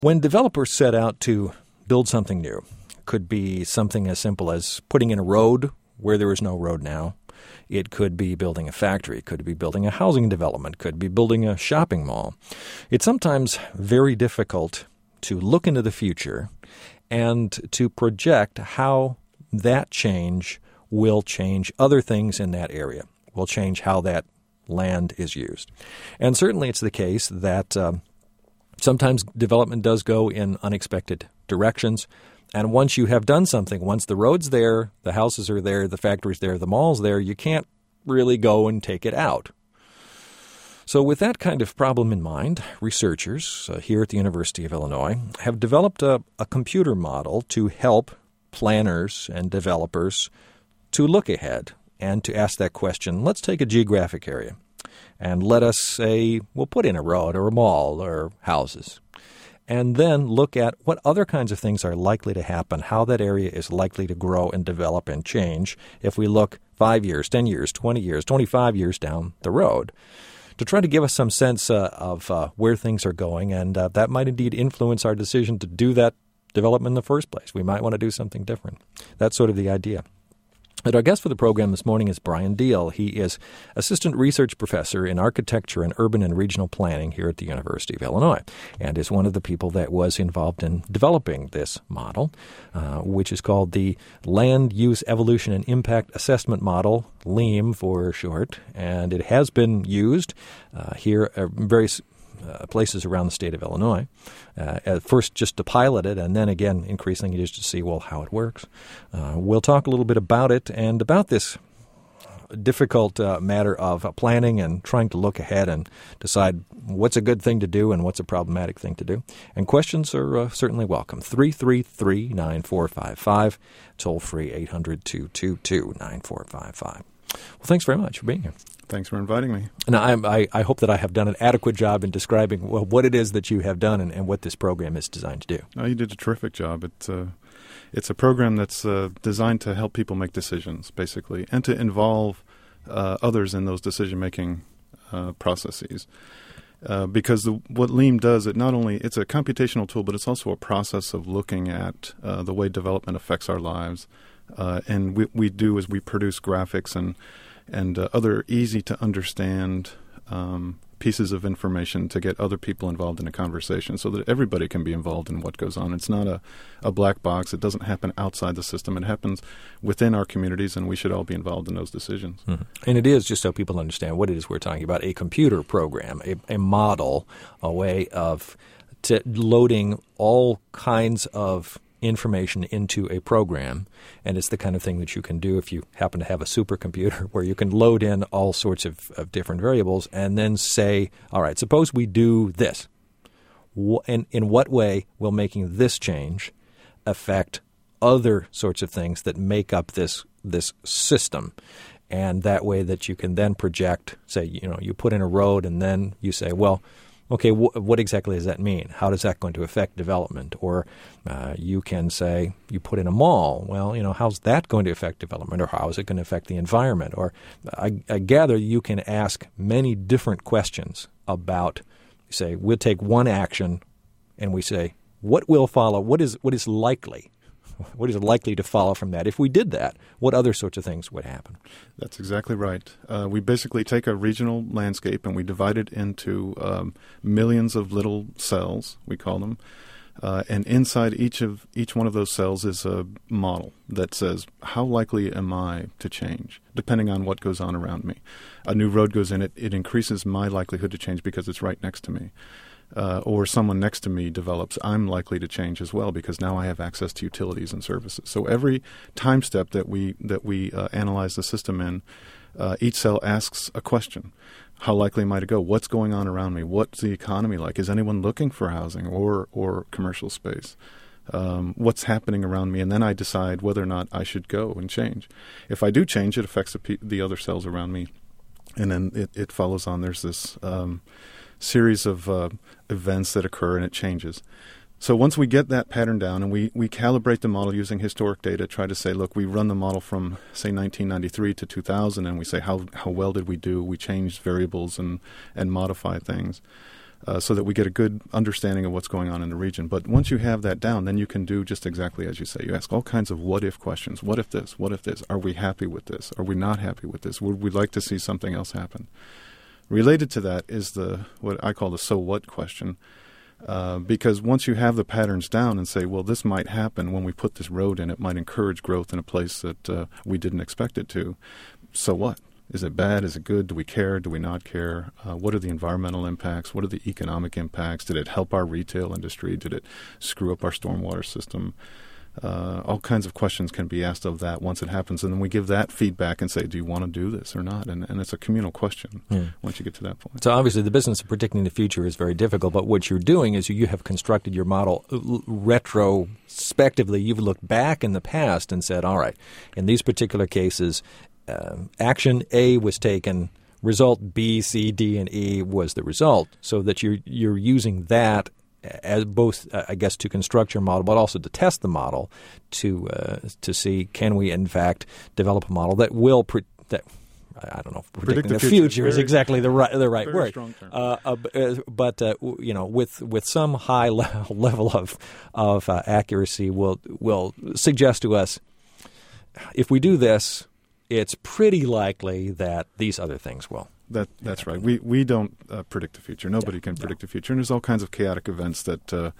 When developers set out to build something new, it could be something as simple as putting in a road where there is no road now. It could be building a factory. It could be building a housing development. It could be building a shopping mall. It's sometimes very difficult to look into the future and to project how that change will change other things in that area, will change how that land is used. And certainly it's the case that sometimes development does go in unexpected directions. And once you have done something, once the road's there, the houses are there, the factory's there, the mall's there, you can't really go and take it out. So with that kind of problem in mind, researchers here at the University of Illinois have developed a computer model to help planners and developers to look ahead and to ask that question. Let's take a geographic area and let us say we'll put in a road or a mall or houses, and then look at what other kinds of things are likely to happen, how that area is likely to grow and develop and change if we look 5 years, 10 years, 20 years, 25 years down the road, to try to give us some sense of where things are going, and that might indeed influence our decision to do that development in the first place. We might want to do something different. That's sort of the idea. And our guest for the program this morning is Brian Deal. He is Assistant Research Professor in Architecture and Urban and Regional Planning here at the University of Illinois, and is one of the people that was involved in developing this model, which is called the Land Use Evolution and Impact Assessment Model, LEAM for short, and it has been used here at various places around the state of Illinois, at first just to pilot it, and then again increasingly just to see, well, how it works. We'll talk a little bit about it and about this difficult matter of planning and trying to look ahead and decide what's a good thing to do and what's a problematic thing to do. And questions are certainly welcome. 333-9455, toll-free 800-222-9455. Well, thanks very much for being here. Thanks for inviting me. And I hope that I have done an adequate job in describing what it is that you have done and what this program is designed to do. Oh, you did a terrific job. It's a program that's designed to help people make decisions, basically, and to involve others in those decision-making processes. Because what LEAM does, it's a computational tool, but it's also a process of looking at the way development affects our lives. And we do is we produce graphics and other easy-to-understand pieces of information to get other people involved in a conversation so that everybody can be involved in what goes on. It's not a black box. It doesn't happen outside the system. It happens within our communities, and we should all be involved in those decisions. Mm-hmm. And it is, just so people understand what it is we're talking about, a computer program, a model, a way of loading all kinds of information into a program, and it's the kind of thing that you can do if you happen to have a supercomputer where you can load in all sorts of different variables and then say, all right, suppose we do this. And in what way will making this change affect other sorts of things that make up this system? And that way that you can then project, say, you put in a road and then you say, well, okay, what exactly does that mean? How is that going to affect development? Or you can say you put in a mall. Well, how's that going to affect development? Or how is it going to affect the environment? Or I gather you can ask many different questions about, say, we'll take one action and we say, what will follow? What is likely? What is likely to follow from that? If we did that, what other sorts of things would happen? That's exactly right. We basically take a regional landscape and we divide it into millions of little cells, we call them. And inside each one of those cells is a model that says, how likely am I to change, depending on what goes on around me? A new road goes in, it increases my likelihood to change because it's right next to me. Or someone next to me develops, I'm likely to change as well because now I have access to utilities and services. So every time step that we analyze the system in, each cell asks a question. How likely am I to go? What's going on around me? What's the economy like? Is anyone looking for housing or commercial space? What's happening around me? And then I decide whether or not I should go and change. If I do change, it affects the other cells around me. And then it follows on. There's this series of events that occur, and it changes. So once we get that pattern down and we calibrate the model using historic data, try to say, look, we run the model from, say, 1993 to 2000, and we say, how well did we do? We changed variables and modified things. so that we get a good understanding of what's going on in the region. But once you have that down, then you can do just exactly as you say. You ask all kinds of what-if questions. What if this? What if this? Are we happy with this? Are we not happy with this? Would we like to see something else happen? Related to that is what I call the so what question, because once you have the patterns down and say, well, this might happen when we put this road in, it might encourage growth in a place that we didn't expect it to. So what? Is it bad? Is it good? Do we care? Do we not care? What are the environmental impacts? What are the economic impacts? Did it help our retail industry? Did it screw up our stormwater system? All kinds of questions can be asked of that once it happens. And then we give that feedback and say, do you want to do this or not? And it's a communal question once you get to that point. So obviously the business of predicting the future is very difficult, but what you're doing is you have constructed your model retrospectively. You've looked back in the past and said, all right, in these particular cases, action A was taken, result B, C, D, and E was the result, so that you're using that as both, I guess, to construct your model, but also to test the model to see can we in fact develop a model that will I don't know if predicting the future is exactly the right word, but with some high level of accuracy will suggest to us if we do this, it's pretty likely that these other things will. That's right. We don't predict the future. Nobody can predict the future. And there's all kinds of chaotic events that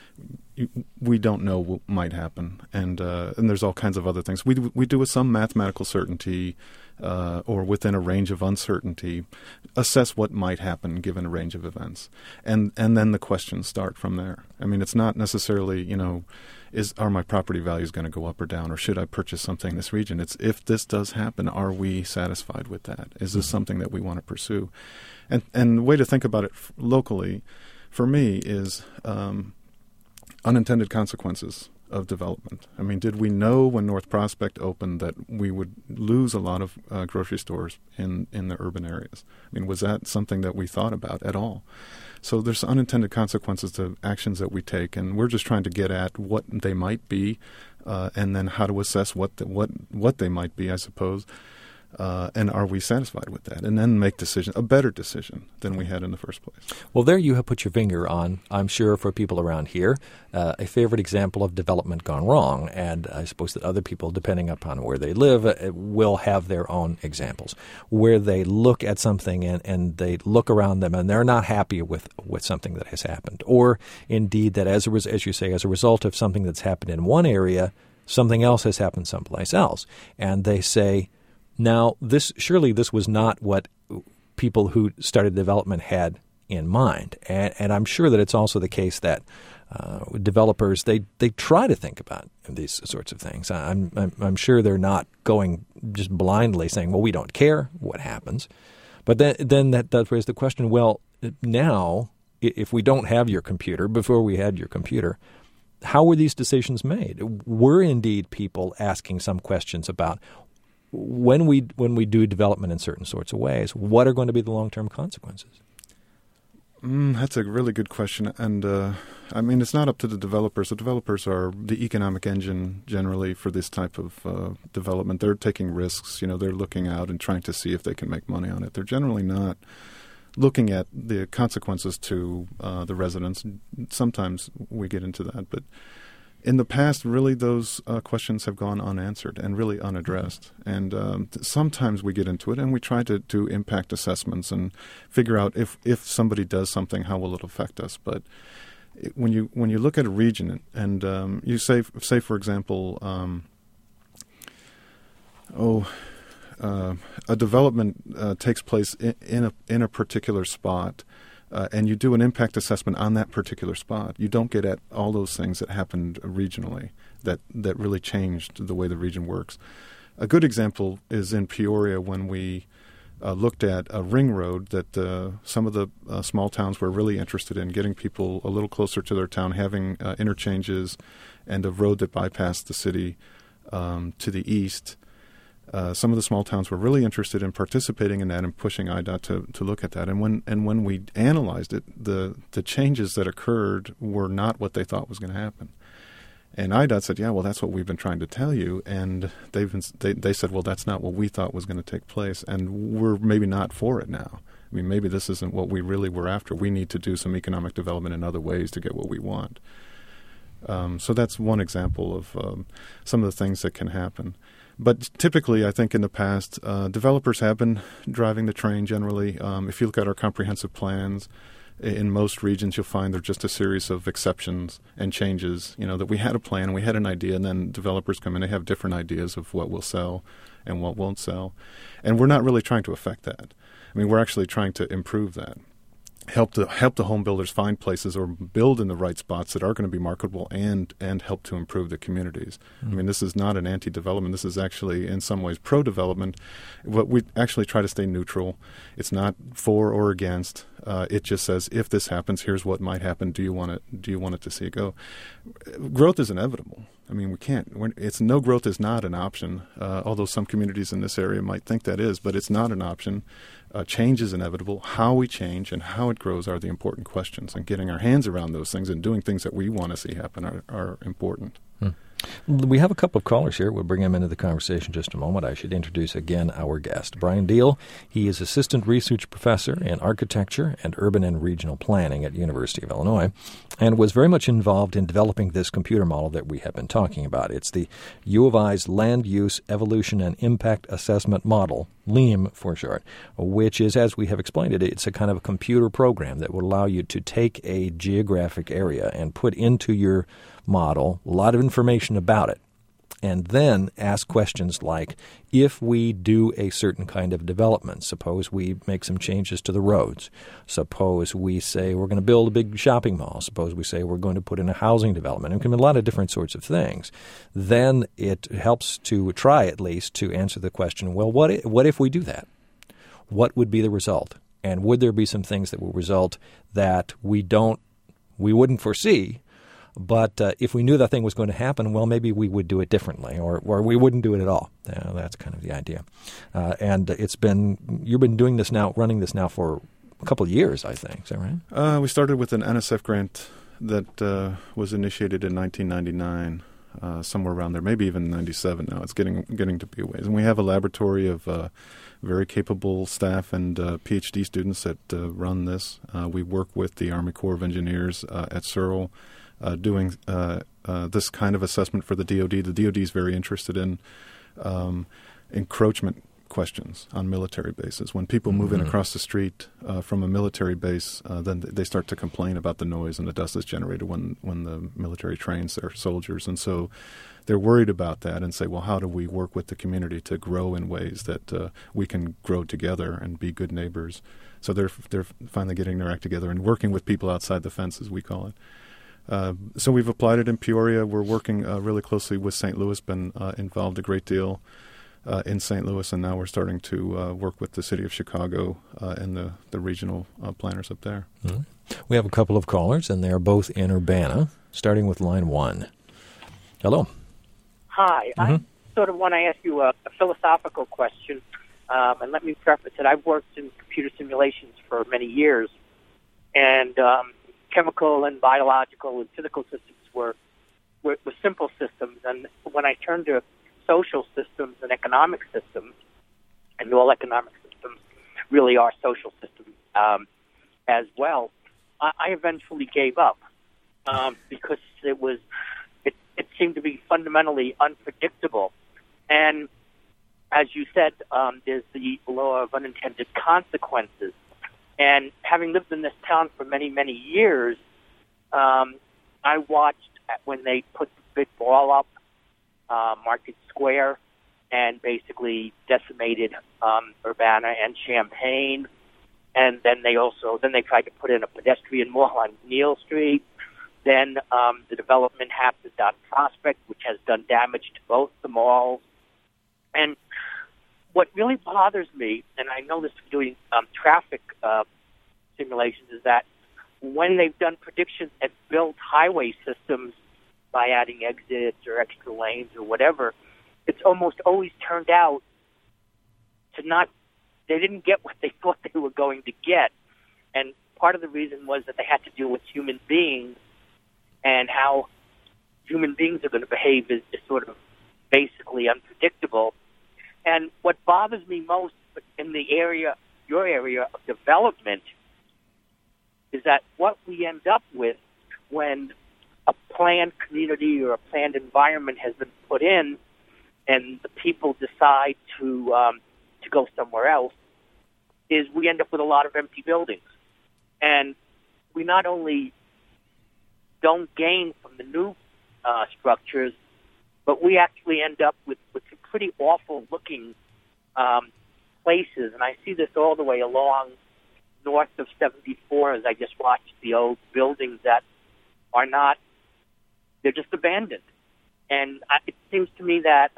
we don't know what might happen. And there's all kinds of other things. We do with some mathematical certainty or within a range of uncertainty, assess what might happen given a range of events. And then the questions start from there. I mean, it's not necessarily, are my property values going to go up or down, or should I purchase something in this region? It's if this does happen, are we satisfied with that? Is this something that we want to pursue? And the way to think about it locally, for me, is unintended consequences of development. I mean, did we know when North Prospect opened that we would lose a lot of grocery stores in the urban areas? I mean, was that something that we thought about at all? So there's unintended consequences to actions that we take, and we're just trying to get at what they might be, and then how to assess what they might be, I suppose, and are we satisfied with that? And then make a better decision than we had in the first place. Well, there you have put your finger on, I'm sure for people around here, a favorite example of development gone wrong. And I suppose that other people, depending upon where they live, will have their own examples where they look at something and they look around them and they're not happy with something that has happened. Or indeed that as you say, as a result of something that's happened in one area, something else has happened someplace else. And they say, now, this was not what people who started development had in mind, and I'm sure that it's also the case that developers they try to think about these sorts of things. I'm sure they're not going just blindly saying, "Well, we don't care what happens," but then that does raise the question: well, now if we don't have your computer, before we had your computer, how were these decisions made? Were indeed people asking some questions about when we do development in certain sorts of ways, what are going to be the long-term consequences? That's a really good question. And, I mean, it's not up to the developers. The developers are the economic engine generally for this type of development. They're taking risks. They're looking out and trying to see if they can make money on it. They're generally not looking at the consequences to the residents. Sometimes we get into that, but in the past, really, those questions have gone unanswered and really unaddressed. And sometimes we get into it and we try to do impact assessments and figure out if somebody does something, how will it affect us? But when you look at a region and you say for example, a development takes place in a particular spot. And you do an impact assessment on that particular spot, you don't get at all those things that happened regionally that really changed the way the region works. A good example is in Peoria when we looked at a ring road that some of the small towns were really interested in, getting people a little closer to their town, having interchanges and a road that bypassed the city to the east. Some of the small towns were really interested in participating in that and pushing IDOT to look at that. And when we analyzed it, the changes that occurred were not what they thought was going to happen. And IDOT said, "Yeah, well, that's what we've been trying to tell you." And they said, "Well, that's not what we thought was going to take place, and we're maybe not for it now." I mean, maybe this isn't what we really were after. We need to do some economic development in other ways to get what we want. So that's one example of some of the things that can happen. But typically, I think in the past, developers have been driving the train generally. If you look at our comprehensive plans, in most regions you'll find they're just a series of exceptions and changes. That we had a plan, we had an idea, and then developers come in, they have different ideas of what will sell and what won't sell. And we're not really trying to affect that. I mean, we're actually trying to improve that. Help the home builders find places or build in the right spots that are going to be marketable and help to improve the communities. Mm-hmm. I mean, this is not an anti-development. This is actually, in some ways, pro-development. What we actually try to stay neutral. It's not for or against. It just says, if this happens, here's what might happen. Do you want it to see it go? Growth is inevitable. I mean, we can't. No growth is not an option. Although some communities in this area might think that is, but it's not an option. Change is inevitable. How we change and how it grows are the important questions, and getting our hands around those things and doing things that we want to see happen are important. We have a couple of callers here. We'll bring them into the conversation in just a moment. I should introduce again our guest, Brian Deal. He is Assistant Research Professor in Architecture and Urban and Regional Planning at University of Illinois, and was very much involved in developing this computer model that we have been talking about. It's the U of I's Land Use, Evolution, and Impact Assessment Model, LEAM for short, which is, as we have explained it, it's a kind of a computer program that will allow you to take a geographic area and put into your model a lot of information about it, and then ask questions like, if we do a certain kind of development, suppose we make some changes to the roads, suppose we say we're going to build a big shopping mall, suppose we say we're going to put in a housing development, it can be a lot of different sorts of things, then it helps to try at least to answer the question, well, what if we do that? What would be the result? And would there be some things that will result that we wouldn't foresee? But if we knew that thing was going to happen, well, maybe we would do it differently, or we wouldn't do it at all. That's kind of the idea. And you've been doing this now, running this now for a couple of years, I think. Is that right? We started with an NSF grant that was initiated in 1999, somewhere around there, maybe even 97 now. It's getting to be a ways. And we have a laboratory of very capable staff and PhD students that run this. We work with the Army Corps of Engineers at Searle, doing this kind of assessment for the DoD. The DoD is very interested in encroachment questions on military bases. When people move in across the street from a military base, then they start to complain about the noise and the dust that's generated when the military trains their soldiers. And so they're worried about that and say, well, how do we work with the community to grow in ways that we can grow together and be good neighbors? So they're finally getting their act together and working with people outside the fence, as we call it. So we've applied it in Peoria. We're working really closely with St. Louis, been involved a great deal in St. Louis, and now we're starting to work with the city of Chicago and the regional planners up there. Mm-hmm. We have a couple of callers, and they are both in Urbana, starting with line 1. Hello. Hi. Mm-hmm. I sort of want to ask you a philosophical question, and let me preface it. I've worked in computer simulations for many years, and chemical and biological and physical systems were simple systems. And when I turned to social systems and economic systems, and all economic systems really are social systems as well, I eventually gave up because it seemed to be fundamentally unpredictable. And as you said, there's the law of unintended consequences. And having lived in this town for many, many years, I watched when they put the big ball up, Market Square, and basically decimated Urbana and Champaign. And then they tried to put in a pedestrian mall on Neal Street. Then the development happened on Prospect, which has done damage to both the malls. And what really bothers me, and I know this from doing traffic simulations, is that when they've done predictions and built highway systems by adding exits or extra lanes or whatever, it's almost always turned out to they didn't get what they thought they were going to get. And part of the reason was that they had to deal with human beings, and how human beings are going to behave is sort of basically unpredictable. And what bothers me most in the area your area of development is that what we end up with when a planned community or a planned environment has been put in and the people decide to go somewhere else is we end up with a lot of empty buildings. And we not only don't gain from the new structures, but we actually end up with some pretty awful-looking places. And I see this all the way along north of 74 as I just watched the old buildings that are not, they're just abandoned. And it seems to me that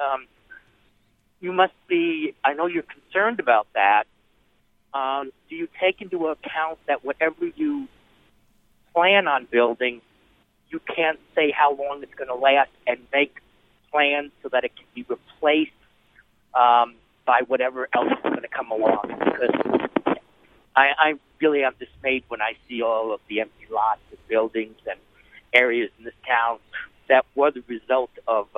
you must be, I know you're concerned about that. Do you take into account that whatever you plan on building, you can't say how long it's going to last and make plans so that it can be replaced by whatever else is going to come along? Because I really am dismayed when I see all of the empty lots and buildings and areas in this town that were the result of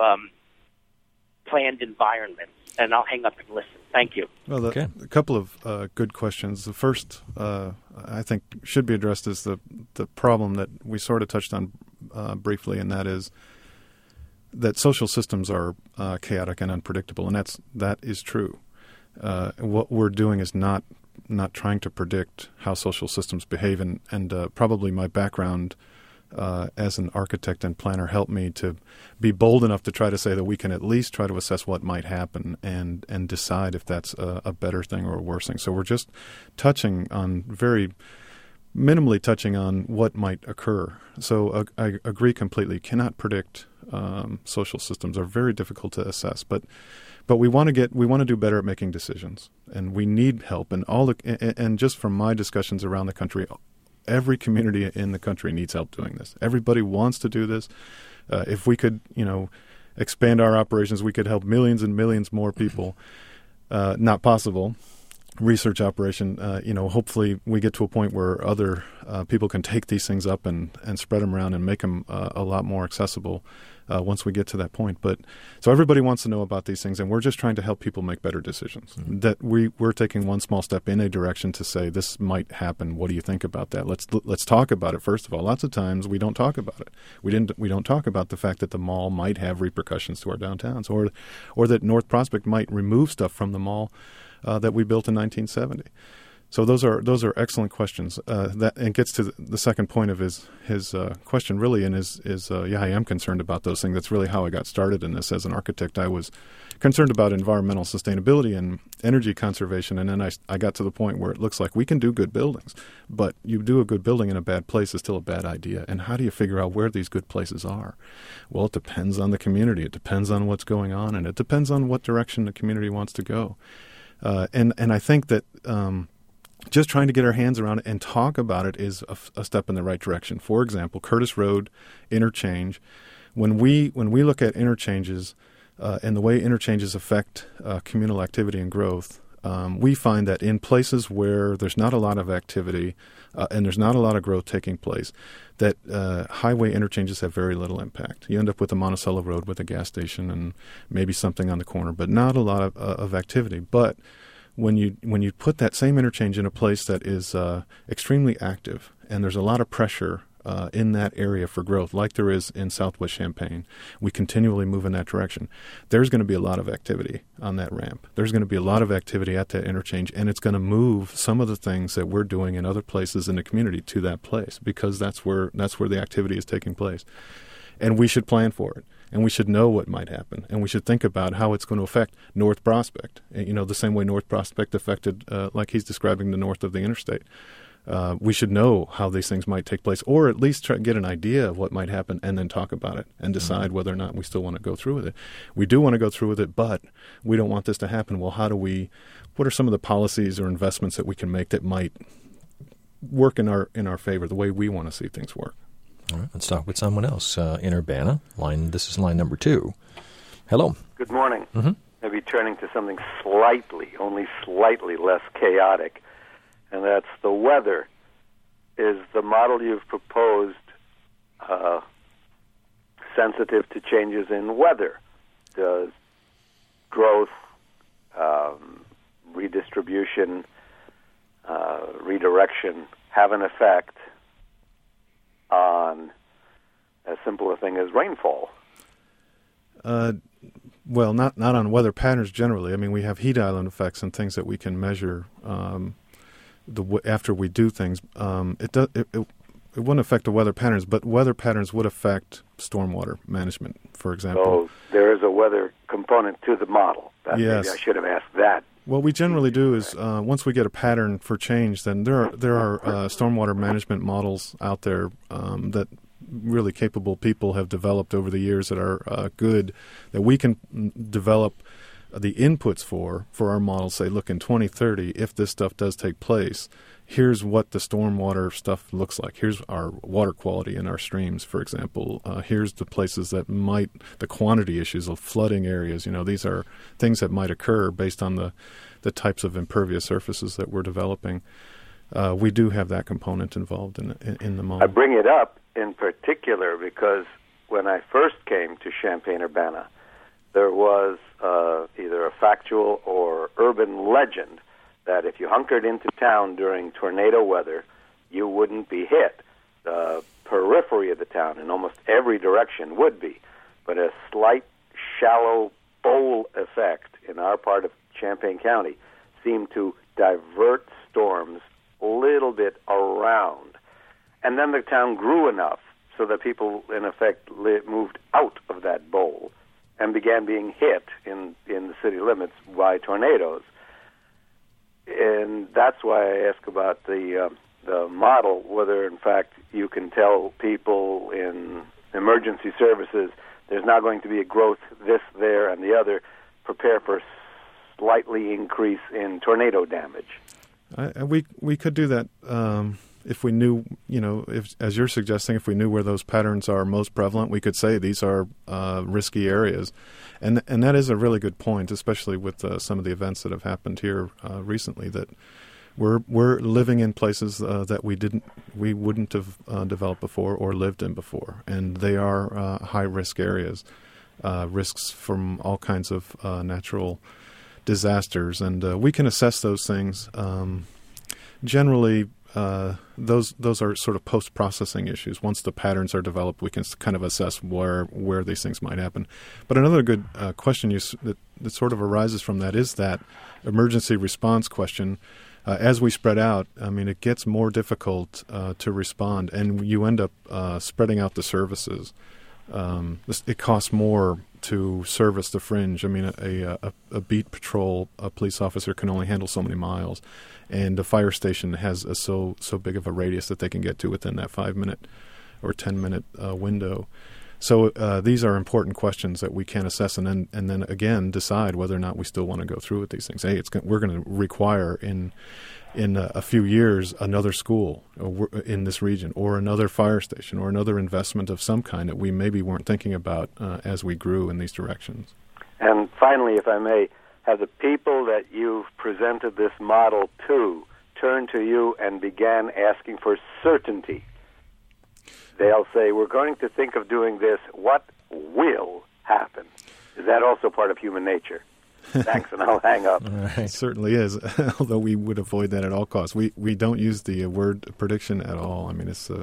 planned environments. And I'll hang up and listen. Thank you. Well, a couple of good questions. The first, I think, should be addressed is the problem that we sort of touched on briefly, and that is that social systems are chaotic and unpredictable, and that is true. What we're doing is not trying to predict how social systems behave, and probably my background as an architect and planner helped me to be bold enough to try to say that we can at least try to assess what might happen and decide if that's a better thing or a worse thing. So we're just very minimally touching on what might occur. So I agree completely. Cannot predict. Social systems are very difficult to assess, but we want to do better at making decisions, and we need help. And just from my discussions around the country, every community in the country needs help doing this. Everybody wants to do this. If we could, expand our operations, we could help millions and millions more people. Not possible. Research operation, hopefully we get to a point where other people can take these things up and spread them around and make them a lot more accessible once we get to that point. But so everybody wants to know about these things, and we're just trying to help people make better decisions. Mm-hmm. That we're taking one small step in a direction to say this might happen. What do you think about that? Let's talk about it. First of all, lots of times we don't talk about it. We don't talk about the fact that the mall might have repercussions to our downtowns, or that North Prospect might remove stuff from the mall that we built in 1970. So those are excellent questions. That and gets to the second point of his question really, and I am concerned about those things. That's really how I got started in this as an architect. I was concerned about environmental sustainability and energy conservation, and then I got to the point where it looks like we can do good buildings, but you do a good building in a bad place is still a bad idea. And how do you figure out where these good places are? Well, it depends on the community. It depends on what's going on, and it depends on what direction the community wants to go. And I think that just trying to get our hands around it and talk about it is a step in the right direction. For example, Curtis Road interchange. When we look at interchanges and the way interchanges affect communal activity and growth, we find that in places where there's not a lot of activity and there's not a lot of growth taking place, that highway interchanges have very little impact. You end up with a Monticello Road with a gas station and maybe something on the corner, but not a lot of activity. But when you put that same interchange in a place that is extremely active and there's a lot of pressure in that area for growth, like there is in Southwest Champaign, we continually move in that direction. There's going to be a lot of activity on that ramp. There's going to be a lot of activity at that interchange, and it's going to move some of the things that we're doing in other places in the community to that place because that's where the activity is taking place. And we should plan for it, and we should know what might happen, and we should think about how it's going to affect North Prospect. The same way North Prospect affected, like he's describing, the north of the interstate. We should know how these things might take place, or at least try to get an idea of what might happen and then talk about it and decide whether or not we still want to go through with it. We do want to go through with it, but we don't want this to happen. Well, what are some of the policies or investments that we can make that might work in our favor, the way we want to see things work? All right, let's talk with someone else. In Urbana, this is line number 2. Hello. Good morning. Mm-hmm. Maybe turning to something only slightly less chaotic, and that's the weather. Is the model you've proposed sensitive to changes in weather? Does growth, redistribution, redirection have an effect on as simple a thing as rainfall? Well, not on weather patterns generally. I mean, we have heat island effects and things that we can measure after we do things. It wouldn't affect the weather patterns, but weather patterns would affect stormwater management, for example. So there is a weather component to the model. Yes. Maybe I should have asked that. What we generally do is once we get a pattern for change, then there are stormwater management models out there that really capable people have developed over the years that are good, that we can develop the inputs for our models. Say, look, in 2030, if this stuff does take place, here's what the stormwater stuff looks like. Here's our water quality in our streams, for example. Here's the places that the quantity issues of flooding areas. These are things that might occur based on the types of impervious surfaces that we're developing. We do have that component involved in the model. I bring it up in particular because when I first came to Champaign-Urbana, there was either a factual or urban legend that if you hunkered into town during tornado weather, you wouldn't be hit. The periphery of the town in almost every direction would be, but a slight shallow bowl effect in our part of Champaign County seemed to divert storms a little bit around. And then the town grew enough so that people, in effect, moved out of that bowl and began being hit in the city limits by tornadoes. And that's why I ask about the model, whether, in fact, you can tell people in emergency services there's not going to be a growth this, there, and the other. Prepare for slightly increase in tornado damage. We could do that if we knew, as you're suggesting, if we knew where those patterns are most prevalent, we could say these are risky areas. And that is a really good point, especially with some of the events that have happened here recently, that we're living in places that we wouldn't have developed before or lived in before. And they are high-risk areas, risks from all kinds of natural disasters. And we can assess those things. Generally, those are sort of post-processing issues. Once the patterns are developed, we can kind of assess where these things might happen. But another good question that sort of arises from that is that emergency response question. As we spread out, I mean, it gets more difficult to respond, and you end up spreading out the services. It costs more to service the fringe. I mean, a beat patrol, a police officer can only handle so many miles, and a fire station has so big of a radius that they can get to within that 5-minute or 10-minute window. So these are important questions that we can assess, and then again decide whether or not we still want to go through with these things. Hey, we're going to require in a few years another school in this region, or another fire station, or another investment of some kind that we maybe weren't thinking about as we grew in these directions. And finally, if I may, have the people that you've presented this model to turned to you and began asking for certainty? They'll say, we're going to think of doing this. What will happen? Is that also part of human nature? Thanks, and I'll hang up. Right. It certainly is, although we would avoid that at all costs. We don't use the word prediction at all. I mean, it's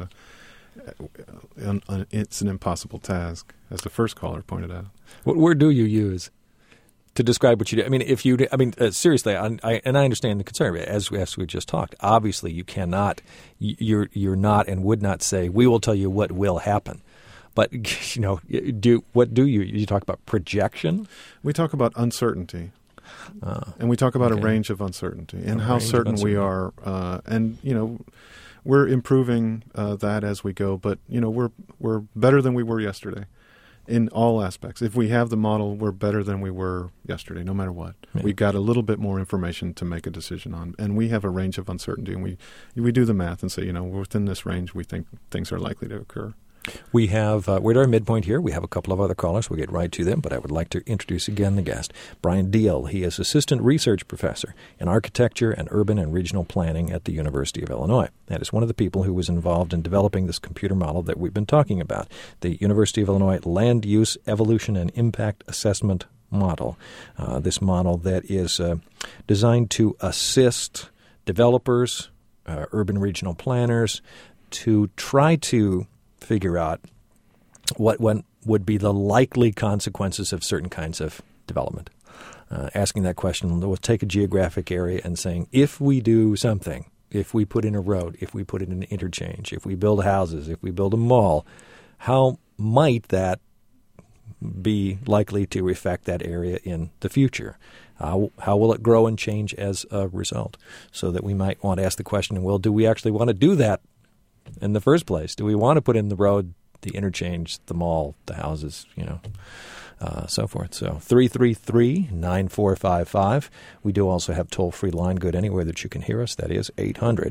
an impossible task, as the first caller pointed out. What word do you use to describe what you do? I mean, seriously, I understand the concern. As we just talked, obviously you cannot, you're not and would not say, we will tell you what will happen. But, what do you talk about projection? We talk about uncertainty. And we talk about a range of uncertainty and how certain we are. And we're improving that as we go. But, we're better than we were yesterday in all aspects. If we have the model, we're better than we were yesterday, no matter what. Yeah. We got a little bit more information to make a decision on. And we have a range of uncertainty. And we do the math and say, within this range, we think things are likely to occur. We have, we're at our midpoint here. We have a couple of other callers. We'll get right to them, but I would like to introduce again the guest, Brian Deal. He is Assistant Research Professor in Architecture and Urban and Regional Planning at the University of Illinois. That is one of the people who was involved in developing this computer model that we've been talking about, the University of Illinois Land Use Evolution and Impact Assessment Model. This model that is designed to assist developers, urban regional planners, to try to figure out what would be the likely consequences of certain kinds of development. Asking that question, we'll take a geographic area and saying, if we do something, if we put in a road, if we put in an interchange, if we build houses, if we build a mall, how might that be likely to affect that area in the future? How will it grow and change as a result? So that we might want to ask the question, well, do we actually want to do that in the first place? Do we want to put in the road, the interchange, the mall, the houses, so forth. So 333-9455. We do also have toll-free line good anywhere that you can hear us. That is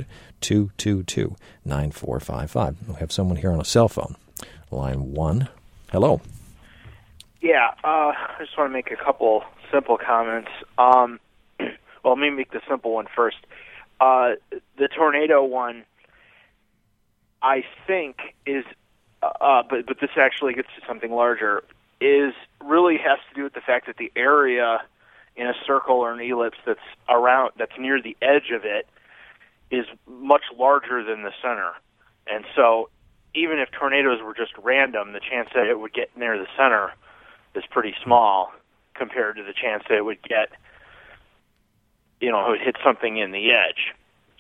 800-222-9455. We have someone here on a cell phone. Line 1. Hello. Yeah, I just want to make a couple simple comments. Well, let me make the simple one first. The tornado one, I think, is, but this actually gets to something larger, is really has to do with the fact that the area in a circle or an ellipse that's near the edge of it is much larger than the center. And so even if tornadoes were just random, the chance that it would get near the center is pretty small compared to the chance that it would get, it would hit something in the edge.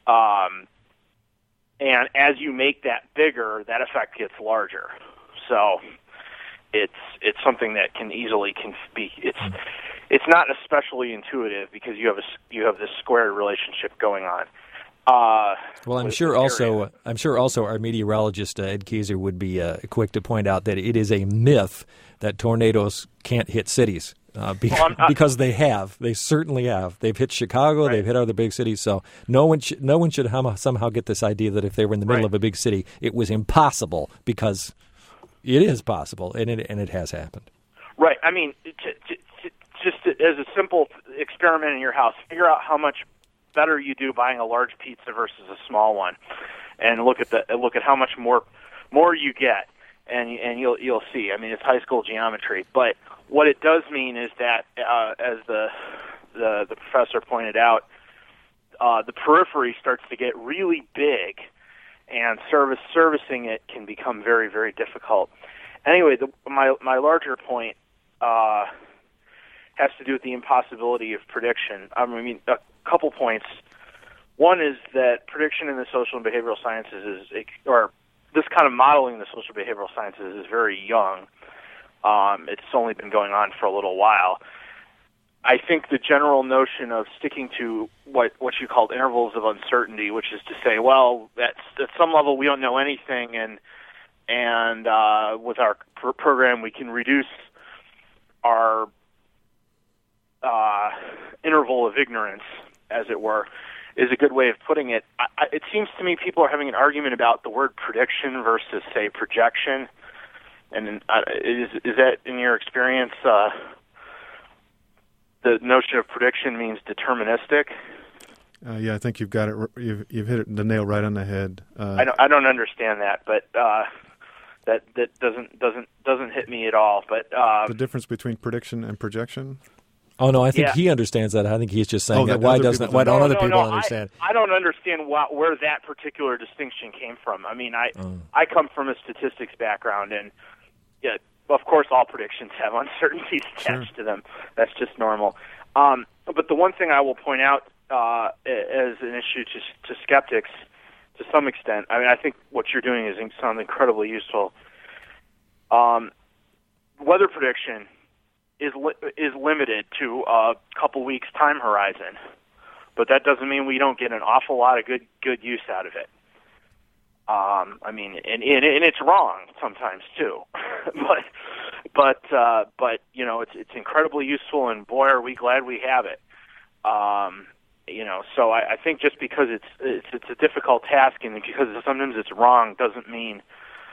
And as you make that bigger, that effect gets larger. So it's something that can easily be. It's not especially intuitive because you have this squared relationship going on. Well, I'm sure also our meteorologist Ed Keyser would be quick to point out that it is a myth that tornadoes can't hit cities because they have. They certainly have. They've hit Chicago. Right. They've hit other big cities. So no one should somehow get this idea that if they were in the middle of a big city, it was impossible, because it is possible, and it has happened. Right. I mean, just as a simple experiment in your house, figure out how much better you do buying a large pizza versus a small one, and look at how much more you get, and you'll see. I mean, it's high school geometry, but what it does mean is that, as the professor pointed out, the periphery starts to get really big, and servicing it can become very, very difficult. Anyway, my larger point has to do with the impossibility of prediction. I mean, a couple points. One is that prediction in the social and behavioral sciences or this kind of modeling in the social behavioral sciences is very young. It's only been going on for a little while. I think the general notion of sticking to what you called intervals of uncertainty, which is to say, well, at some level we don't know anything, and with our program we can reduce our interval of ignorance, as it were, is a good way of putting it. It seems to me people are having an argument about the word prediction versus, say, projection. And is that, in your experience, the notion of prediction means deterministic? Yeah, I think you've got it. You've hit the nail right on the head. I don't understand that, but that doesn't hit me at all. But the difference between prediction and projection. Oh no, I think he understands that. I think he's just saying that. Why don't other people understand? I don't understand where that particular distinction came from. I mean, I come from a statistics background, and of course, all predictions have uncertainties attached to them. That's just normal. But the one thing I will point out as an issue to skeptics, to some extent, I mean, I think what you're doing sounds incredibly useful. Weather prediction is limited to a couple weeks time horizon, but that doesn't mean we don't get an awful lot of good use out of it. I mean, and it's wrong sometimes too, but it's incredibly useful, and boy, are we glad we have it. So I think just because it's a difficult task, and because sometimes it's wrong, doesn't mean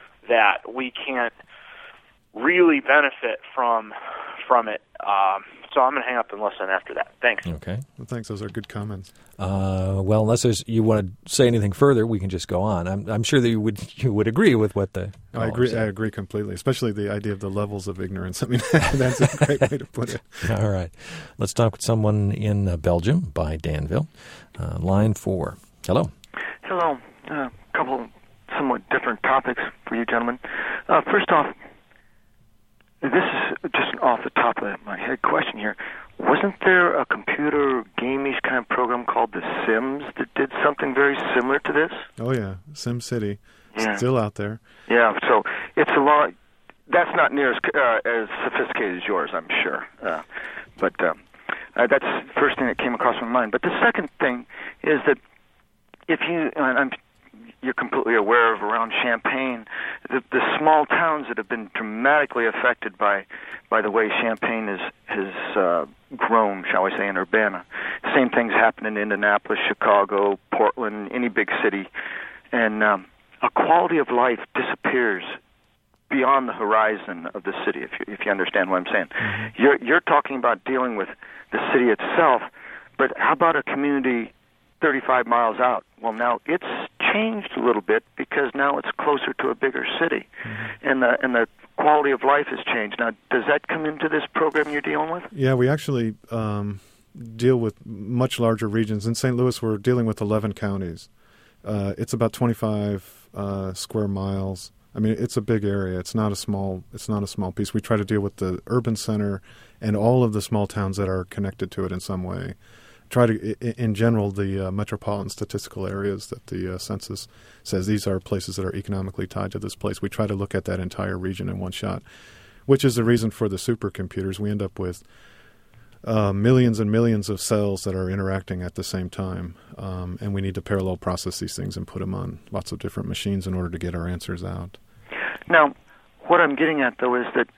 that we can't really benefit from it. So I'm going to hang up and listen after that. Thanks. Okay. Well, thanks. Those are good comments. Well, unless you want to say anything further, we can just go on. I'm sure that you would agree with what the I agree. said. I agree completely, especially the idea of the levels of ignorance. I mean, that's a great way to put it. All right. Let's talk with someone in Belgium by Danville. Line 4. Hello. Hello. A couple somewhat different topics for you gentlemen. First off, this is just an off the top of my head question here. Wasn't there a computer game-ish kind of program called The Sims that did something very similar to this? Oh, yeah. SimCity. Yeah. Still out there. Yeah, so it's a lot. That's not near as sophisticated as yours, I'm sure. But that's the first thing that came across my mind. But the second thing is that if you're completely aware of around Champaign, the small towns that have been dramatically affected by the way Champaign has grown, shall we say, in Urbana. Same things happen in Indianapolis, Chicago, Portland, any big city, and a quality of life disappears beyond the horizon of the city. If you understand what I'm saying, you're talking about dealing with the city itself, but how about a community 35 miles out? Well, now it's changed a little bit because now it's closer to a bigger city, and the quality of life has changed. Now, does that come into this program you're dealing with? Yeah, we actually deal with much larger regions. In St. Louis, we're dealing with 11 counties. It's about 25 square miles. I mean, it's a big area. It's not a small piece. We try to deal with the urban center and all of the small towns that are connected to it in some way. Try to, in general, the metropolitan statistical areas that the census says these are places that are economically tied to this place. We try to look at that entire region in one shot, which is the reason for the supercomputers. We end up with millions and millions of cells that are interacting at the same time, and we need to parallel process these things and put them on lots of different machines in order to get our answers out. Now, what I'm getting at, though, is that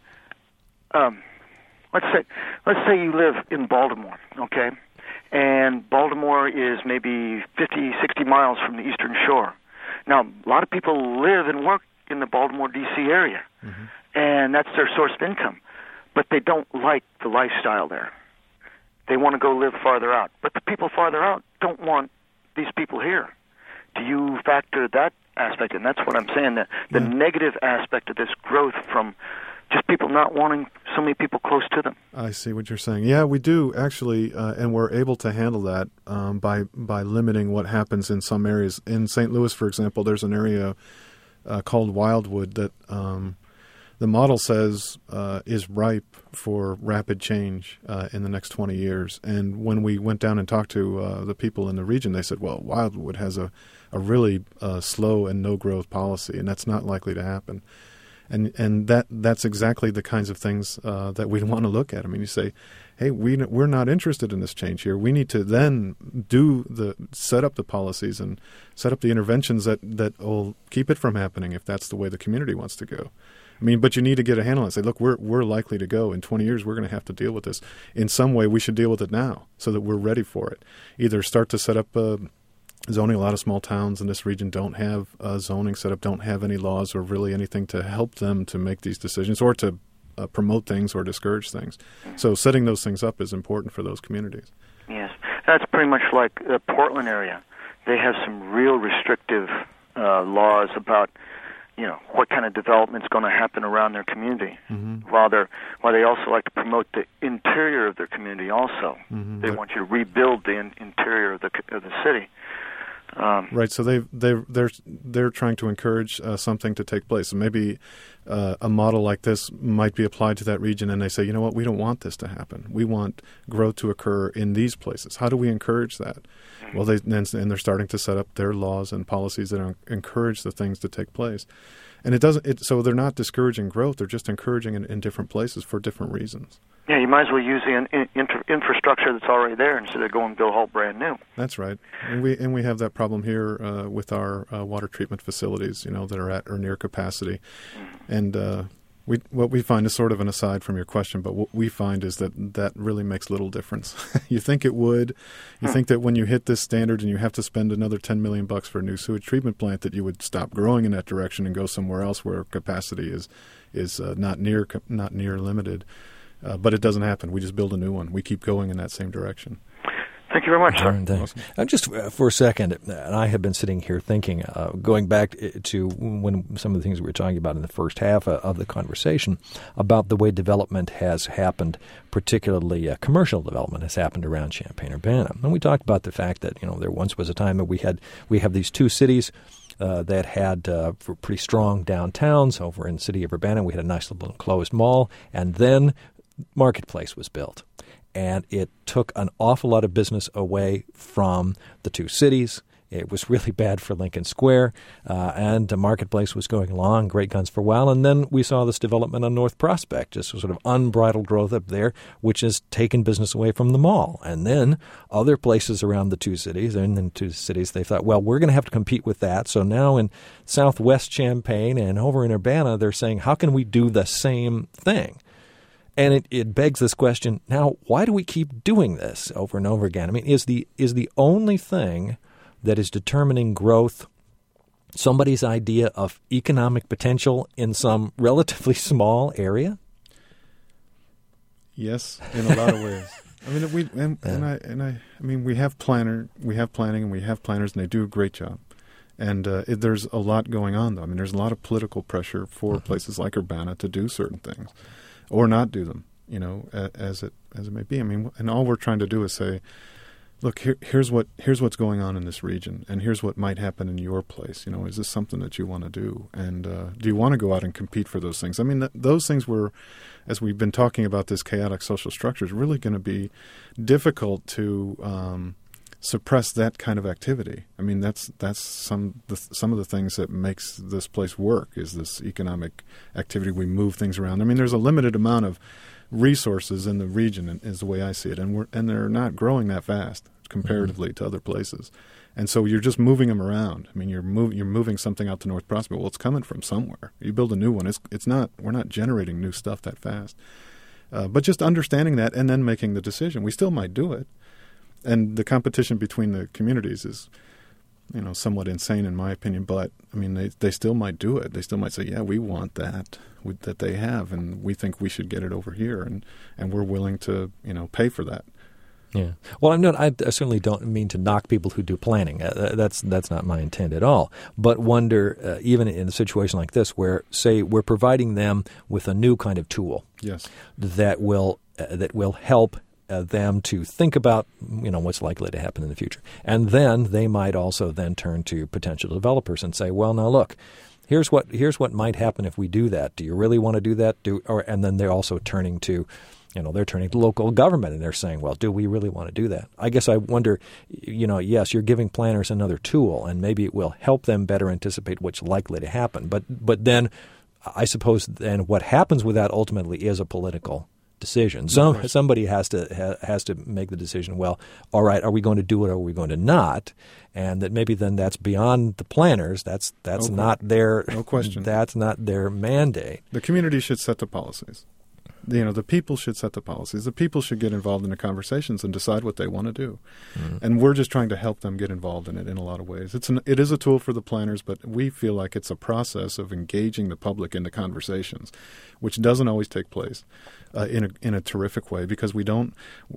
let's say you live in Baltimore, okay? And Baltimore is maybe 50, 60 miles from the Eastern Shore. Now, a lot of people live and work in the Baltimore, D.C. area, and that's their source of income. But they don't like the lifestyle there. They want to go live farther out. But the people farther out don't want these people here. Do you factor that aspect in? That's what I'm saying, the negative aspect of this growth from just people not wanting so many people close to them. I see what you're saying. Yeah, we do actually, and we're able to handle that by limiting what happens in some areas. In St. Louis, for example, there's an area called Wildwood that the model says is ripe for rapid change in the next 20 years. And when we went down and talked to the people in the region, they said, well, Wildwood has a really slow and no-growth policy, and that's not likely to happen. And that's exactly the kinds of things that we want to look at. I mean, you say, hey, we're not interested in this change here. We need to then set up the policies and set up the interventions that will keep it from happening if that's the way the community wants to go. I mean, but you need to get a handle on it. Say, look, we're likely to go. In 20 years, we're going to have to deal with this. In some way, we should deal with it now so that we're ready for it. Either start to set up zoning. A lot of small towns in this region don't have zoning set up, don't have any laws or really anything to help them to make these decisions or to promote things or discourage things. So setting those things up is important for those communities. Yes. That's pretty much like the Portland area. They have some real restrictive laws about what kind of development is going to happen around their community. While they also like to promote the interior of their community also. They want you to rebuild the interior of the city. Right, so they're trying to encourage something to take place. So maybe a model like this might be applied to that region, and they say, you know what, we don't want this to happen. We want growth to occur in these places. How do we encourage that? Well, they're starting to set up their laws and policies that encourage the things to take place. And so they're not discouraging growth; they're just encouraging in different places for different reasons. Yeah, you might as well use the infrastructure that's already there instead of going build all brand new. That's right, and we have that problem here with our water treatment facilities, that are at or near capacity, and what we find is sort of an aside from your question, but what we find is that really makes little difference. You think it would, you think that when you hit this standard and you have to spend another $10 million for a new sewage treatment plant, that you would stop growing in that direction and go somewhere else where capacity is not near limited. But it doesn't happen. We just build a new one. We keep going in that same direction. Thank you very much, sir. Awesome. Just for a second, and I have been sitting here thinking, going back to when some of the things we were talking about in the first half of the conversation, about the way development has happened, particularly commercial development has happened around Champaign-Urbana. And we talked about the fact that there once was a time that we have these two cities that had pretty strong downtowns. Over in the city of Urbana, we had a nice little enclosed mall, and then Marketplace was built. And it took an awful lot of business away from the two cities. It was really bad for Lincoln Square, and the Marketplace was going along, great guns for a while. And then we saw this development on North Prospect, just sort of unbridled growth up there, which has taken business away from the mall. And then other places around the two cities, they thought, well, we're going to have to compete with that. So now in southwest Champaign and over in Urbana, they're saying, how can we do the same thing? And it begs this question, now, why do we keep doing this over and over again? I mean, is the only thing that is determining growth somebody's idea of economic potential in some relatively small area? Yes, in a lot of ways. I mean, we have planning, and we have planners, and they do a great job. And there's a lot going on, though. I mean, there's a lot of political pressure for places like Urbana to do certain things. Or not do them, as it may be. I mean, and all we're trying to do is say, look, here's what's going on in this region, and here's what might happen in your place. Is this something that you want to do? And do you want to go out and compete for those things? I mean, those things were, as we've been talking about this chaotic social structure, is really going to be difficult to suppress that kind of activity. I mean, that's some of the things that makes this place work is this economic activity. We move things around. I mean, there's a limited amount of resources in the region, is the way I see it, and they're not growing that fast comparatively to other places. And so you're just moving them around. I mean, you're moving something out to North Prospect. Well, it's coming from somewhere. You build a new one. We're not generating new stuff that fast. But just understanding that and then making the decision. We still might do it. And the competition between the communities is, somewhat insane in my opinion. But I mean, they still might do it. They still might say, "Yeah, we want that they have, and we think we should get it over here, and we're willing to, pay for that." Yeah. Well, I certainly don't mean to knock people who do planning. That's not my intent at all. But wonder, even in a situation like this, where say we're providing them with a new kind of tool, yes, that will help them to think about what's likely to happen in the future. And then they might also then turn to potential developers and say, well, now look, here's what might happen if we do that. Do you really want to do that? And then they're also turning to local government, and they're saying, well, do we really want to do that? I guess I wonder, yes, you're giving planners another tool, and maybe it will help them better anticipate what's likely to happen. But then I suppose then what happens with that ultimately is a political decision. Somebody has to make the decision. Well, all right, are we going to do it or are we going to not? And that maybe then that's beyond the planners. That's not their no question. That's not their mandate. The community should set the policies. The people should set the policies. The people should get involved in the conversations and decide what they want to do. Mm-hmm. And we're just trying to help them get involved in it in a lot of ways. It is a tool for the planners, but we feel like it's a process of engaging the public in the conversations, which doesn't always take place in a terrific way because we don't.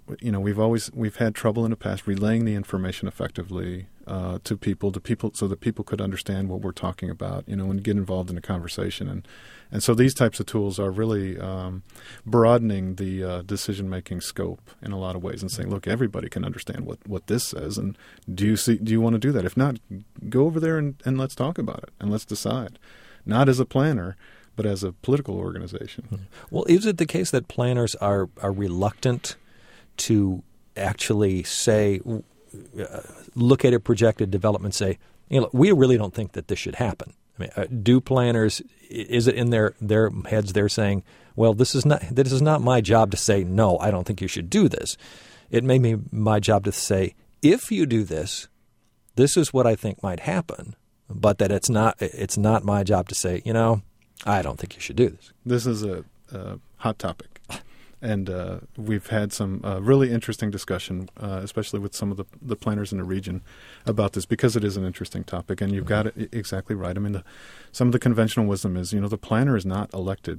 We've had trouble in the past relaying the information effectively to people, so that people could understand what we're talking about, and get involved in the conversation. And so these types of tools are really broadening the decision-making scope in a lot of ways and saying, look, everybody can understand what this says. And do you want to do that? If not, go over there and let's talk about it and let's decide. Not as a planner, but as a political organization. Well, is it the case that planners are reluctant to actually say, look at a projected development, say, we really don't think that this should happen? I mean, do planners, is it in their heads they're saying, well, this is not my job to say, no, I don't think you should do this. It may be my job to say, if you do this, this is what I think might happen, but that it's not my job to say, I don't think you should do this. This is a hot topic. And we've had some really interesting discussion, especially with some of the planners in the region about this, because it is an interesting topic. And you've got it exactly right. I mean, some of the conventional wisdom is, the planner is not elected.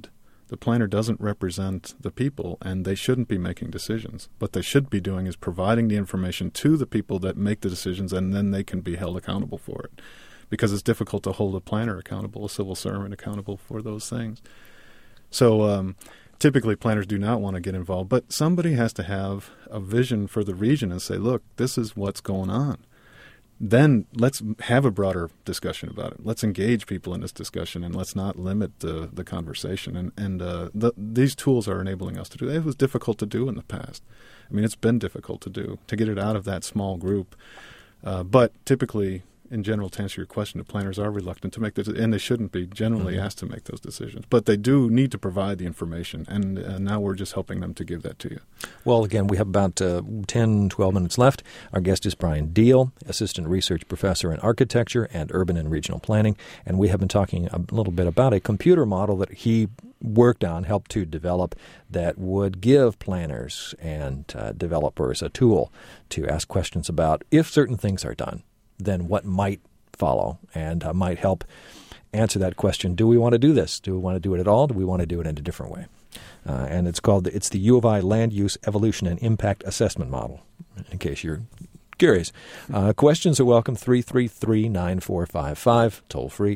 The planner doesn't represent the people, and they shouldn't be making decisions. What they should be doing is providing the information to the people that make the decisions, and then they can be held accountable for it. Because it's difficult to hold a planner accountable, a civil servant accountable for those things. So typically planners do not want to get involved, but somebody has to have a vision for the region and say, look, this is what's going on. Then let's have a broader discussion about it. Let's engage people in this discussion, and let's not limit the conversation. These tools are enabling us to do that. It was difficult to do in the past. I mean, it's been difficult to do, to get it out of that small group. But typically, in general, to answer your question, the planners are reluctant to make this, and they shouldn't be generally asked to make those decisions. But they do need to provide the information, and now we're just helping them to give that to you. Well, again, we have about 10, 12 minutes left. Our guest is Brian Deal, Assistant Research Professor in Architecture and Urban and Regional Planning, and we have been talking a little bit about a computer model that he worked on, helped to develop, that would give planners and developers a tool to ask questions about if certain things are done, then what might follow, and might help answer that question. Do we want to do this? Do we want to do it at all? Do we want to do it in a different way? And it's the U of I Land Use Evolution and Impact Assessment Model, in case you're curious. Questions are welcome, 333-9455, toll free,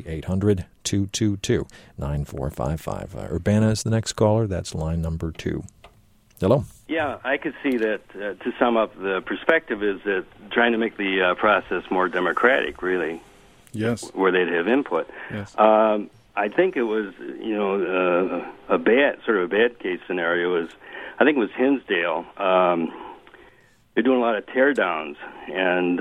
800-222-9455. Urbana is the next caller. That's line number 2. Hello. Yeah, I could see that, to sum up, the perspective is that trying to make the process more democratic, really. Yes. Where they'd have input. Yes. I think it was, a bad case scenario is, I think it was Hinsdale. They're doing a lot of tear downs, and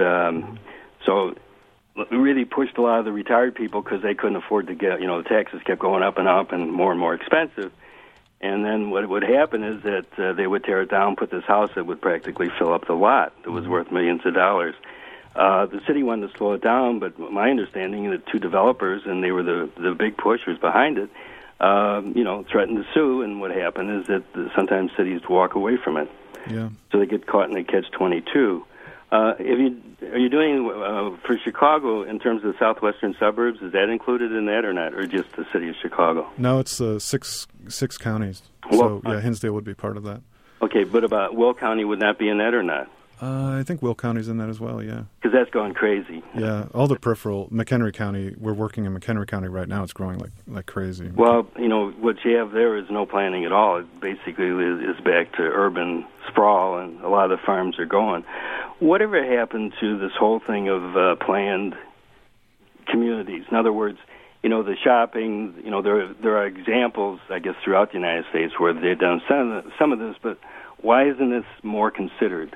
so it really pushed a lot of the retired people because they couldn't afford to get, the taxes kept going up and more expensive. And then what would happen is that they would tear it down, put this house that would practically fill up the lot that was worth millions of dollars. The city wanted to slow it down, but my understanding is that 2 developers, and they were the big pushers behind it, threatened to sue. And what happened is that sometimes cities walk away from it. Yeah. So they get caught in a catch-22. Are you doing for Chicago in terms of the southwestern suburbs? Is that included in that or not, or just the city of Chicago? No, it's 6 counties. Well, so Hinsdale would be part of that. Okay, but about Will County would not be in that or not? I think Will County's in that as well, yeah. Because that's going crazy. Yeah, all the peripheral, McHenry County, we're working in McHenry County right now. It's growing like crazy. Well, what you have there is no planning at all. It basically is back to urban sprawl, and a lot of the farms are going. Whatever happened to this whole thing of planned communities? In other words, the shopping, there are examples, I guess, throughout the United States where they've done some of this, but why isn't this more considered?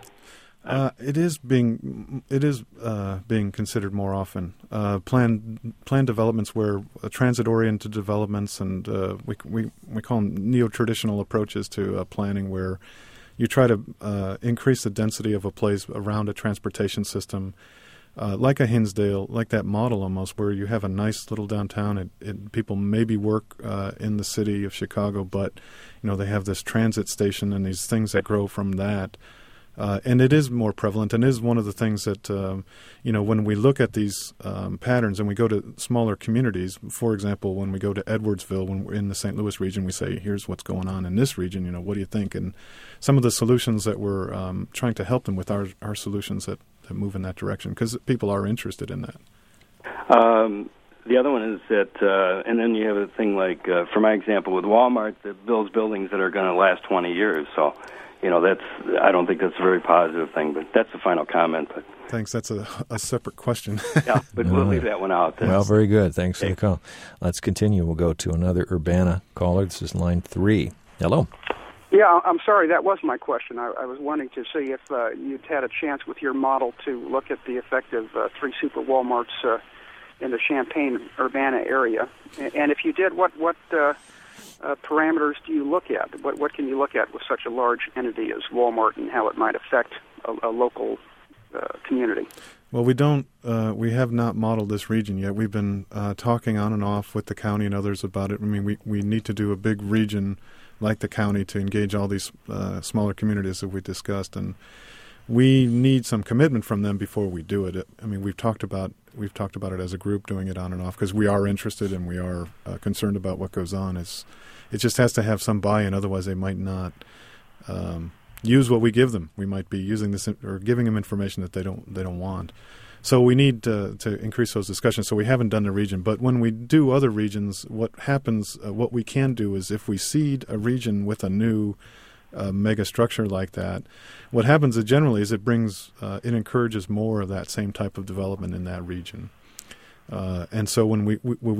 It is being considered more often. Planned developments where transit-oriented developments, and we call them neo-traditional approaches to planning, where you try to increase the density of a place around a transportation system, like a Hinsdale, like that model almost, where you have a nice little downtown. People maybe work in the city of Chicago, but they have this transit station and these things that grow from that. And it is more prevalent, and is one of the things that, when we look at these patterns and we go to smaller communities, for example, when we go to Edwardsville, when we're in the St. Louis region, we say, here's what's going on in this region, what do you think? And some of the solutions that we're trying to help them with are solutions that move in that direction, because people are interested in that. The other one is that, and then you have a thing like, for my example, with Walmart, that builds buildings that are going to last 20 years, so... I don't think that's a very positive thing, but that's the final comment. But thanks. That's a separate question. Yeah, but we'll leave that one out. Well, very good. Thanks for the call. Let's continue. We'll go to another Urbana caller. This is line 3. Hello. Yeah, I'm sorry. That was my question. I was wanting to see if you'd had a chance with your model to look at the effect of 3 super Walmarts in the Champaign-Urbana area. And if you did, what parameters do you look at? What can you look at with such a large entity as Walmart, and how it might affect a local community? Well, we have not modeled this region yet. We've been talking on and off with the county and others about it. I mean, we need to do a big region like the county to engage all these smaller communities that we discussed, and we need some commitment from them before we do it. I mean, we've talked about it as a group, doing it on and off, because we are interested and we are concerned about what goes on. It just has to have some buy-in, otherwise they might not use what we give them. We might be using this or giving them information that they don't want. So we need to increase those discussions. So we haven't done the region, but when we do other regions, what happens? What we can do is if we seed a region with a new mega structure like that, what happens generally is it encourages more of that same type of development in that region. And so when we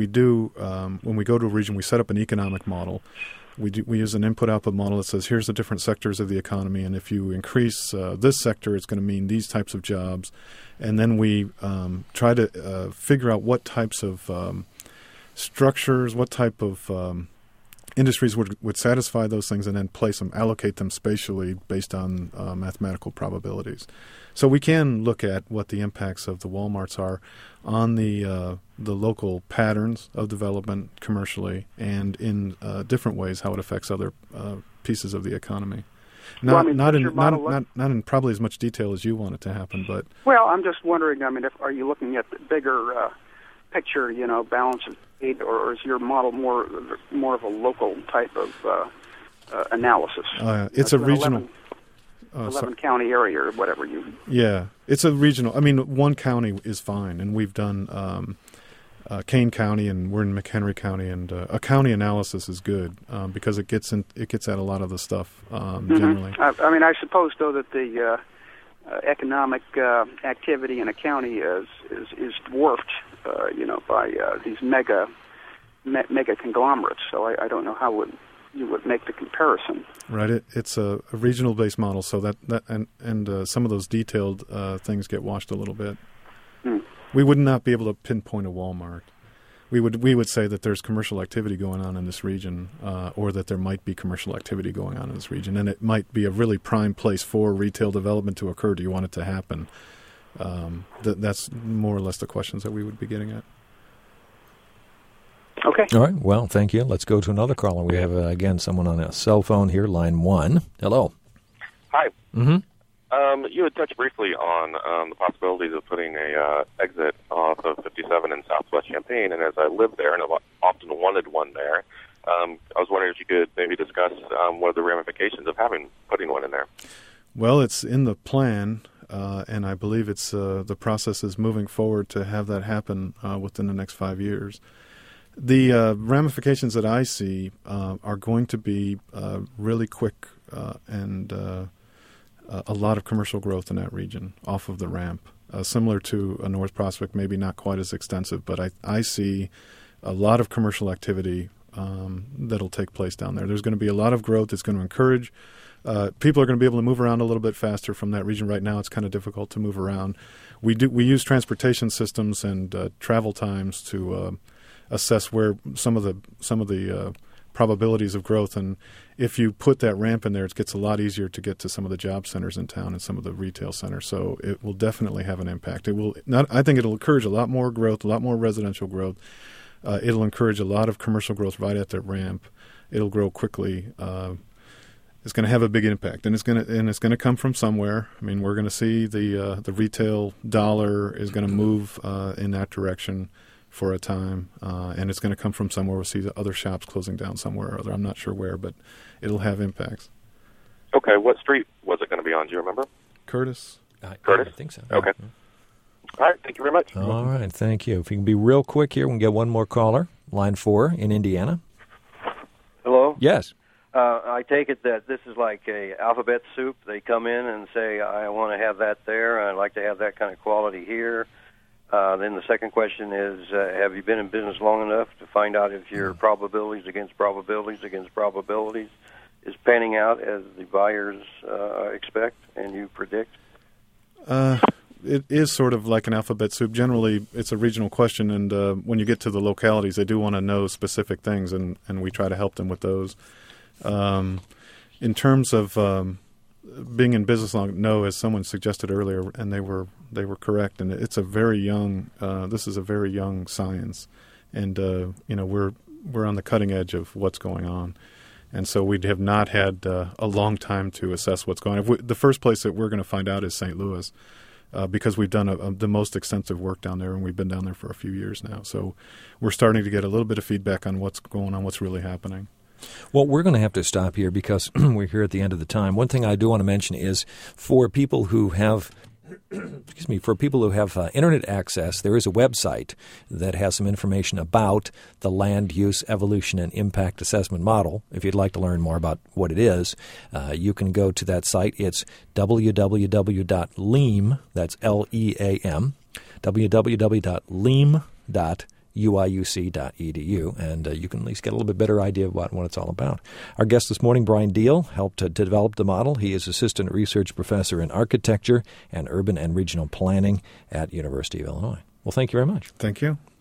go to a region, we set up an economic model. We use an input-output model that says here's the different sectors of the economy, and if you increase this sector, it's going to mean these types of jobs. And then we try to figure out what types of structures, what type of industries would satisfy those things, and then allocate them spatially based on mathematical probabilities. So we can look at what the impacts of the Walmarts are on the local patterns of development commercially, and in different ways how it affects other pieces of the economy. Not in probably as much detail as you want it to happen, but well, I'm just wondering. I mean, are you looking at the bigger picture? Balance of aid, or is your model more of a local type of analysis? It's a regional. 11 county area or whatever you... Yeah, it's a regional... I mean, one county is fine, and we've done Kane County, and we're in McHenry County, and a county analysis is good because it gets at a lot of the stuff generally. I mean, I suppose, though, that the economic activity in a county is dwarfed, by these mega conglomerates, so I don't know how you would make the comparison. Right. It's a regional-based model, so that some of those detailed things get washed a little bit. We would not be able to pinpoint a Walmart. We would say that there's commercial activity going on in this region, or that there might be commercial activity going on in this region, and it might be a really prime place for retail development to occur. Do you want it to happen? That's more or less the questions that we would be getting at. Okay. All right. Well, thank you. Let's go to another caller. We have, again, someone on a cell phone here, line 1. Hello. Hi. Mm-hmm. You had touched briefly on the possibilities of putting a exit off of 57 in Southwest Champaign, and as I live there and I've often wanted one there, I was wondering if you could maybe discuss what are the ramifications of putting one in there. Well, it's in the plan, and I believe it's the process is moving forward to have that happen within the next 5 years. The ramifications that I see are going to be really quick and a lot of commercial growth in that region off of the ramp, similar to a North Prospect, maybe not quite as extensive, but I see a lot of commercial activity that'll take place down there. There's going to be a lot of growth. It's going to encourage people are going to be able to move around a little bit faster from that region. Right now, it's kind of difficult to move around. We use transportation systems and travel times to assess where some of the probabilities of growth, and if you put that ramp in there, it gets a lot easier to get to some of the job centers in town and some of the retail centers. So it will definitely have an impact. I think it'll encourage a lot more growth, a lot more residential growth. It'll encourage a lot of commercial growth right at that ramp. It'll grow quickly. It's going to have a big impact, and it's going to come from somewhere. I mean, we're going to see the retail dollar is going to move in that direction for a time, and it's going to come from somewhere. We'll see the other shops closing down somewhere or other. I'm not sure where, but it'll have impacts. Okay, what street was it going to be on? Do you remember? Curtis. Curtis? I think so. Okay. All right, thank you very much. All right, thank you. If you can be real quick here, we can get one more caller. Line 4 in Indiana. Hello? Yes. I take it that this is like a alphabet soup. They come in and say, I want to have that there. I'd like to have that kind of quality here. Then the second question is, have you been in business long enough to find out if your probabilities against probabilities is panning out as the buyers expect and you predict? It is sort of like an alphabet soup. Generally, it's a regional question, and when you get to the localities, they do want to know specific things, and we try to help them with those. In terms of being in business long, no, as someone suggested earlier, and they were correct. And it's a very young. This is a very young science, and we're on the cutting edge of what's going on, and so we have not had a long time to assess what's going on. The first place that we're going to find out is St. Louis, because we've done the most extensive work down there, and we've been down there for a few years now. So we're starting to get a little bit of feedback on what's going on, what's really happening. Well, we're going to have to stop here because we're here at the end of the time. One thing I do want to mention is for people who have internet access, there is a website that has some information about the Land Use Evolution and Impact Assessment Model. If you'd like to learn more about what it is, you can go to that site. It's www.leam, that's L-E-A-M, www.leam.uiuc.edu, and you can at least get a little bit better idea about what it's all about. Our guest this morning, Brian Deal, helped to develop the model. He is Assistant Research Professor in Architecture and Urban and Regional Planning at University of Illinois. Well, thank you very much. Thank you.